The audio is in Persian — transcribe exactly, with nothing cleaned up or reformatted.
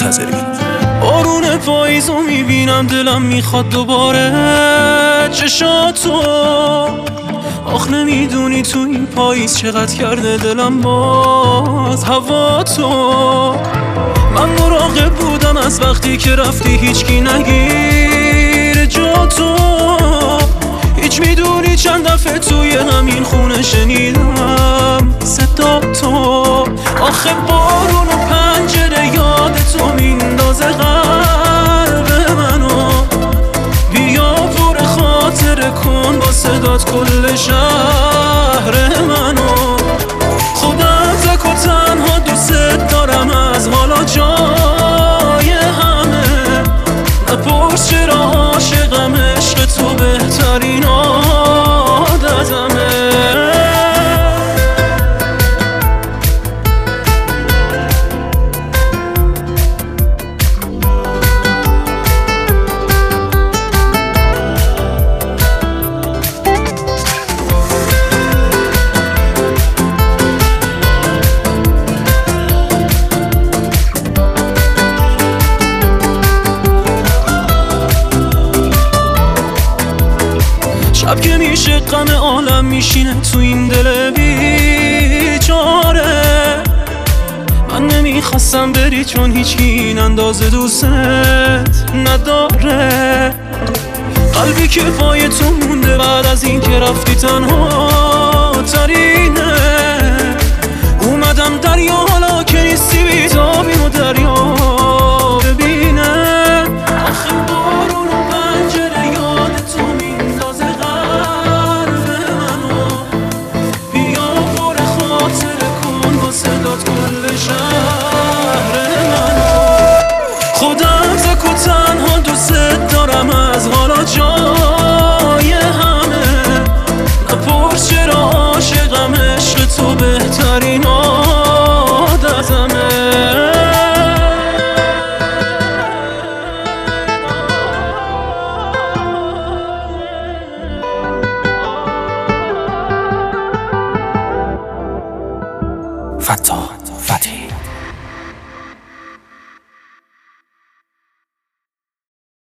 منتظری. بارون پاییزو میبینم دلم میخواد دوباره چشاتو. آخ نمیدونی تو این پاییز چقدر کرده دلم باز هوا تو. من مراقب بودم از وقتی که رفتی هیچکی نگیر جا تو. هیچ میدونی چند دفعه توی همین خونه شنیدم صدا تو. آخه بارون و پنجره یاد تو میندازه قلب منو. بیا پر خاطره کن با صدات کل شهر منو. خودم تک و تنها دوست دارم از حالا جای همه. نپرس چرا عاشقم، عشق تو بهترین عادتمه. شب که میشه غم عالم میشینه تو این دل بیچاره. من نمیخواستم بری چون هیچکی این اندازه دوست نداره. قلبی که پای تو مونده بعد از این که رفتی تنها ترینه. اومدم دریا حالا که نیستی بیتابیم و دریا ببینه. آخه بارون و پنجره یاد تو میندازه قلب منو. بیا پر خاطره کن با صدات کل شهر منو. خودم تک و تنها دوست دارم از حالا جای همه. نپرس چرا عاشقم، عشق تو بهترین عادتمه. فتا